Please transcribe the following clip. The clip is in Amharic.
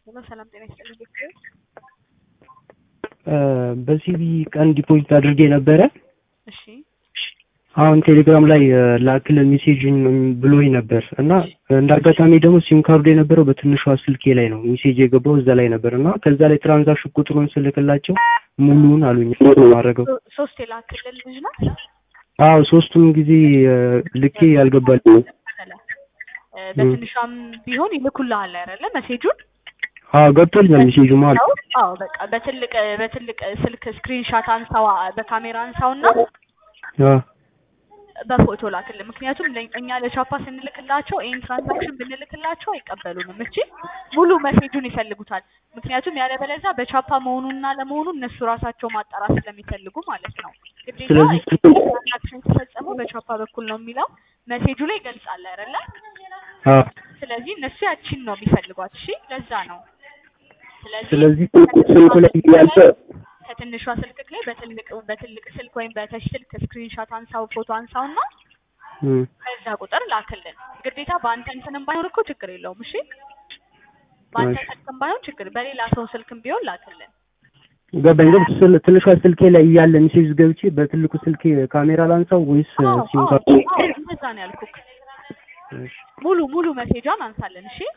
ሰላም ጤና ይስጥልኝ። በሲቪ ቀን ዲፖዚት አድርጌ ነበረ። እሺ አሁን ቴሌግራም ላይ ላክልን ሜሴጅን ብሎኝ ነበር እና እንዳጋጣሚ ደግሞ ሲም ካርዱ የነበረው በትንሿ ስልኬ ላይ ነው። ሜሴጅ የገባው እዛ ላይ ነበርና ከዛ ላይ ትራንዛክሽን ቁጥሩን ስልክላቸው ሙሉውን አሉኝ። ማረገው ሶስት የላክልን ልጅ ነው። አዎ ሶስቱም ጊዜ ልኬ ያልገባል። በትንሿም ቢሆን ይልኩልሃል አይደለ ሜሴጁን? አዎ ገብቶልኛል ሜሴጁ ማለት። አዎ በቃ በትልቅ ስልክ ስክሪንሾት አንሳው፣ በካሜራ አንሳውና በፎቶ ላክልን። ምክንያቱም እኛ ለቻፓ ስንልክላቸው ይሄን ትራንዛክሽን ብንልክላቸው አይቀበሉንም። እቺ ሙሉ ሜሴጁን ይፈልጉታል። ምክንያቱም ያለበለዚያ በቻፓ መሆኑንና ለመሆኑን እነሱ ራሳቸው ማጣራት ስለሚፈልጉ ማለት ነው። ግዴታ ትራንዛክሽን ተፈጸመው በቻፓ በኩል ነው የሚለው ሜሴጁ ላይ ይገልጻል አይደለ? ስለዚህ እነሱ ያቺን ነው የሚፈልጓት። እሺ ለዛ ነው። ስለዚህ ስልኩ ላይ ያለ ከትንሿ ስልክ ላይ በትልቅ ስልክ ወይም በተች ስልክ ስክሪንሾት አንሳው፣ ፎቶ አንሳውና ከዛ ቁጥር ላክልን። ግዴታ በአንተ እንትንም ባይሆን እኮ ችግር የለውም። እሺ በአንተ ስልክም ባይሆን ችግር፣ በሌላ ሰው ስልክም ቢሆን ላክልን። ገባኝ። ግን ትንሿ ስልኬ ላይ ያለ ሜሴጅ ገብቼ በትልቁ ስልኬ ካሜራ ላንሳው ወይስ ሲም ካርዱ? እንደዛ ነው ያልኩክ። ሙሉ ሜሴጇን አንሳለን። እሺ